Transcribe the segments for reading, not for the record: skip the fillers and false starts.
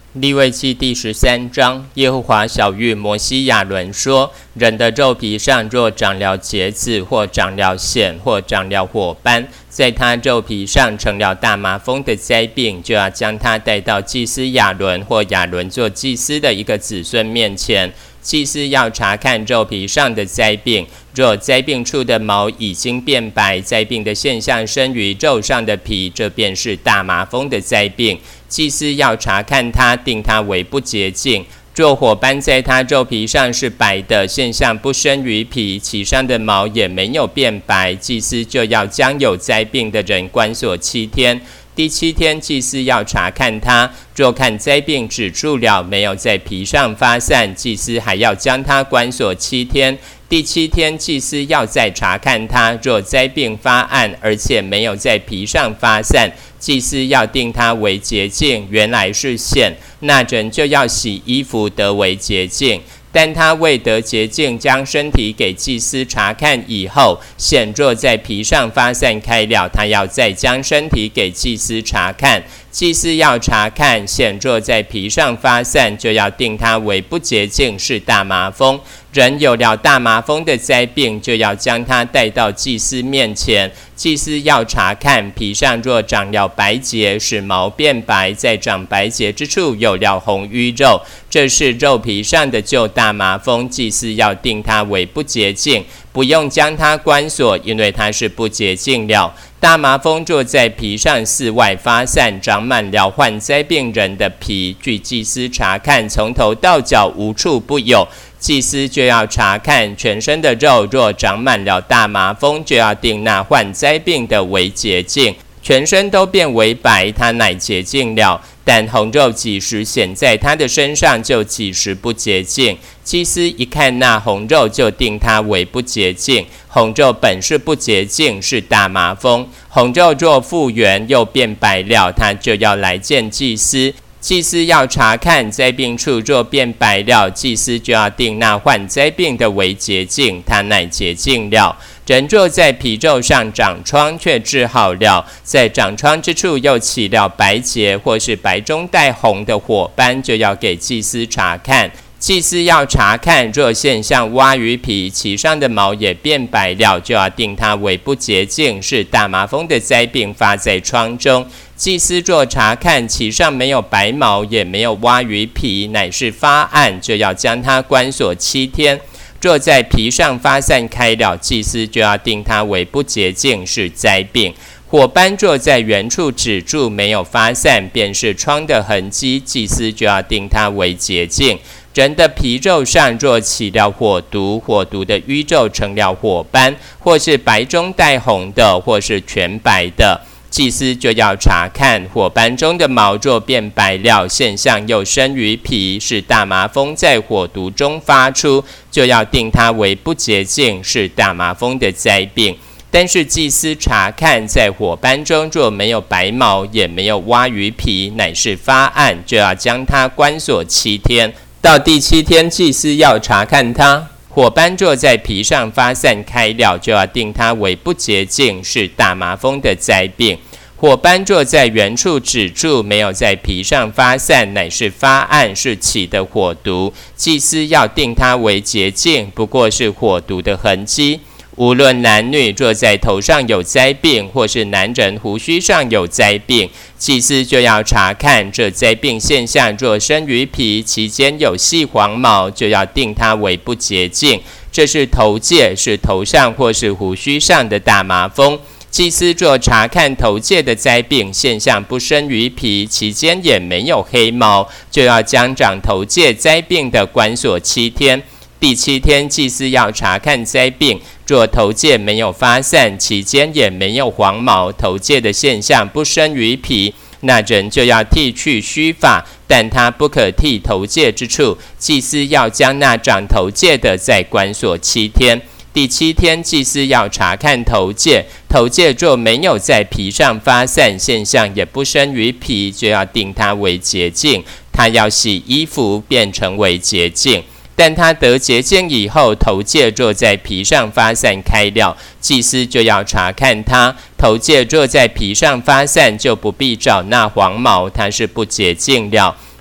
利未记第13章，耶和华晓谕摩西亚伦说：人的肉皮上若长了疖子，或长了癣，或长了火斑，在他肉皮上成了大麻风的灾病，就要将他带到祭司亚伦或亚伦做祭司的一个子孙面前。祭司要查看肉皮上的灾病，若灾病处的毛已经变白，灾病的现象生于肉上的皮，这便是大麻风的灾病。祭司要查看它，定它为不洁净。若火斑在它肉皮上是白的，现象不生于皮，其上的毛也没有变白，祭司就要将有灾病的人关锁7天。第7天，祭司要查看它，若看灾病止住了，没有在皮上发散，祭司还要将它关锁7天。第7天，祭司要再查看它，若灾病发暗，而且没有在皮上发散，祭司要定它为洁净，原来是癣，那人就要洗衣服得为洁净。但他未得洁净，将身体给祭司查看以后，癣若在皮上发散开了，他要再将身体给祭司查看。祭司要查看，癣若在皮上发散，就要定他为不洁净，是大麻风。人有了大麻风的灾病，就要将他带到祭司面前。祭司要查看，皮上若长了白结，使毛变白，在长白结之处有了红瘀肉，这是肉皮上的旧大麻风，祭司要定它为不洁净，不用将它关锁，因为它是不洁净了。大麻风若在皮上四外发散，长满了患灾病人的皮，据祭司查看，从头到脚无处不有。祭司就要查看全身的肉，若长满了大麻风，就要定那患灾病的为洁净，全身都变为白，他乃洁净了。但红肉几时显在他的身上，就几时不洁净。祭司一看那红肉，就定他为不洁净。红肉本是不洁净，是大麻风。红肉若复原又变白了，他就要来见祭司。祭司要查看灾病处，若变白了，祭司就要定那患灾病的为洁净，他乃洁净了。人若在皮肉上长疮，却治好了，在长疮之处又起了白结，或是白中带红的火斑，就要给祭司查看。祭司要查看，若现象蛙鱼皮，其上的毛也变白了，就要定它为不洁净，是大麻风的灾病发在疮中。祭司若查看，其上没有白毛，也没有蛙鱼皮，乃是发暗，就要将它关锁7天。若在皮上发散开了，祭司就要定它为不洁净，是灾病。火斑若在原处止住，没有发散，便是疮的痕迹，祭司就要定它为洁净。人的皮肉上若起了火毒，火毒的瘀皱成了火斑，或是白中带红的，或是全白的，祭司就要查看。火斑中的毛若变白了，现象又生于皮，是大麻风在火毒中发出，就要定它为不洁净，是大麻风的灾病。但是祭司查看，在火斑中若没有白毛，也没有蛙鱼皮，乃是发暗，就要将它关锁7天。到第7天，祭司要查看它，火斑若在皮上发散开了，就要定它为不洁净，是大麻风的灾病。火斑若在原处止住，没有在皮上发散，乃是发暗，是起的火毒，祭司要定它为洁净，不过是火毒的痕迹。无论男女，若在头上有灾病，或是男人胡须上有灾病，祭司就要查看。这灾病现象若生于皮，其间有细黄毛，就要定它为不洁净。这是头疥，是头上或是胡须上的大麻风。祭司若查看头疥的灾病现象不生于皮，其间也没有黑毛，就要将长头疥灾病的关锁7天。第7天，祭司要查看灾病，若头疥没有发散，其间也没有黄毛，头疥的现象不生于皮，那人就要剃去须发，但他不可剃头疥之处，祭司要将那长头疥的再关锁7天。第7天，祭司要查看头疥，头疥若没有在皮上发散，现象也不生于皮，就要定它为洁净，他要洗衣服，便成为洁净。但他得洁净以后，头疥若在皮上发散开了，祭司就要查看它。头疥若在皮上发散，就不必找那黄毛，它是不洁净了。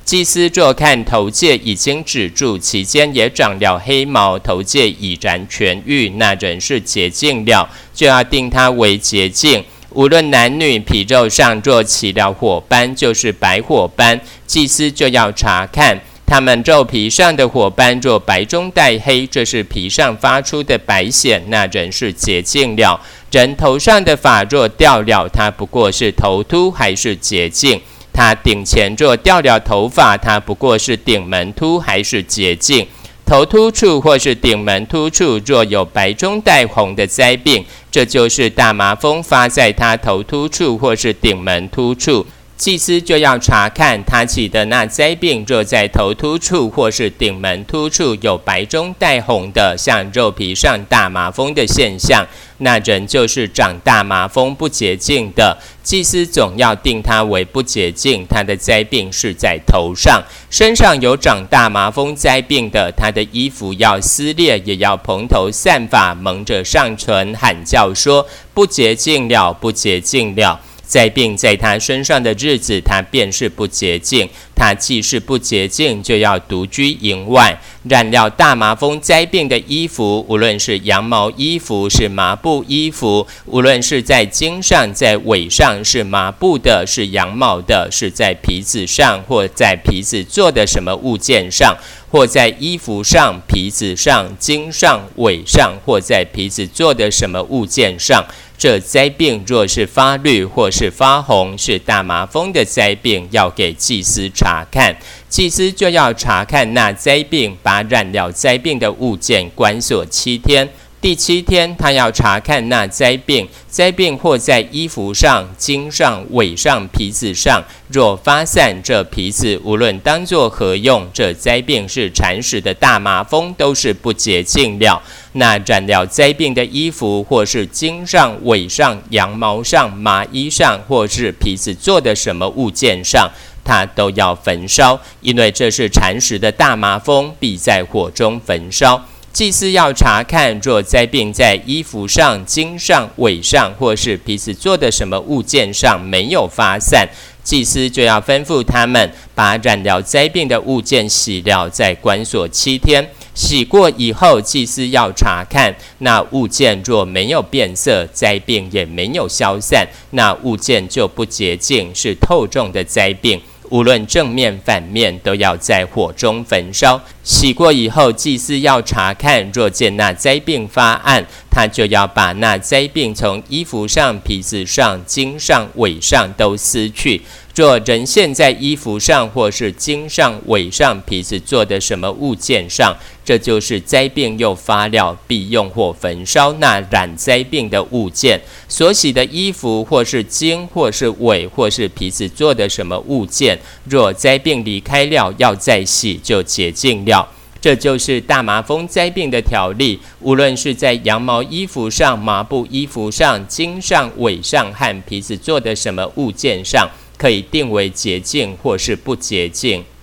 祭司若看头界已经止住，其间也长了黑毛，头界已然痊愈，那人是洁净了，就要定他为洁净。无论男女，皮肉上若起了火斑，就是白火斑，祭司就要查看。他们肉皮上的火斑若白中带黑，这是皮上发出的白癣，那人是洁净了。人头上的发若掉了，他不过是头秃，还是洁净。他顶前若掉了头发，他不过是顶门秃，还是洁净。头秃处或是顶门秃处若有白中带红的灾病，这就是大麻风发在他头秃处或是顶门秃处。祭司就要查看他起的那灾病，若在头秃处或是顶门秃处有白中带红的，像肉皮上大麻风的现象，那人就是长大麻风不洁净的。祭司总要定他为不洁净，他的灾病是在头上。身上有长大麻风灾病的，他的衣服要撕裂，也要蓬头散发，蒙着上唇，喊叫说：不洁净了，不洁净了。灾病在他身上的日子，他便是不洁净。他既是不洁净，就要独居营外。染了大麻风灾病的衣服，无论是羊毛衣服，是麻布衣服，无论是在襟上，在尾上，是麻布的，是羊毛的，是在皮子上，或在皮子做的什么物件上，或在衣服上、皮子上、襟上、尾上，或在皮子做的什么物件上。这灾病若是发绿或是发红，是大麻风的灾病，要给祭司查看。祭司就要查看那灾病，把染了灾病的物件关锁7天。第7天，他要查看那灾病，灾病或在衣服上、襟上、尾上、皮子上，若发散，这皮子无论当作何用，这灾病是缠使的大麻风，都是不洁净了。那染了灾病的衣服，或是襟上、尾上、羊毛上、麻衣上，或是皮子做的什么物件上，他都要焚烧，因为这是缠使的大麻风，必在火中焚烧。祭司要查看，若灾病在衣服上、襟上、尾上，或是皮子做的什么物件上没有发散，祭司就要吩咐他们把染了灾病的物件洗了，再关锁7天。洗过以后，祭司要查看那物件，若没有变色，灾病也没有消散，那物件就不洁净，是透重的灾病。无论正面反面，都要在火中焚烧。洗过以后，祭司要查看，若见那灾病发暗，他就要把那灾病从衣服上、皮子上、襟上、尾上都撕去。若人现在衣服上，或是襟上、尾上、皮子做的什么物件上，这就是灾病又发了，必用火焚烧那染灾病的物件。所洗的衣服，或是襟，或是尾，或是皮子做的什么物件，若灾病离开了，要再洗，就洁净了。这就是大麻风灾病的条例，无论是在羊毛衣服上、麻布衣服上、襟上、尾上和皮子做的什么物件上，可以定为洁净或是不洁净。